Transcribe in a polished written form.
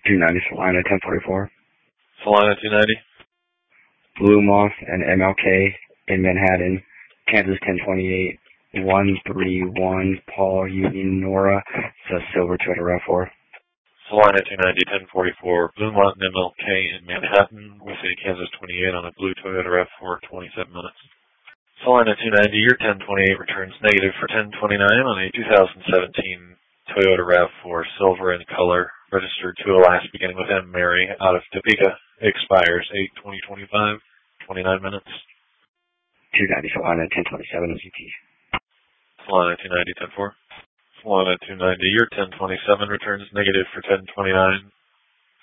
290 Salina 1044. Salina 290. Blue Moth and MLK in Manhattan, Kansas 1028. 131 Paul Union Nora, it's a silver Toyota RAV4. Salina 290 1044. Blue Mountain MLK in Manhattan with a Kansas 28 on a blue Toyota RAV4, 27 minutes. Salina 290, your 1028 returns negative for 1029 on a 2017 Toyota RAV4, silver in color, registered to a last beginning with M. Mary out of Topeka. Expires 8/2025, 29 minutes. 290 Salina 1027 ZT. Salina 290 10-4. Salina 290, your 1027 returns negative for 1029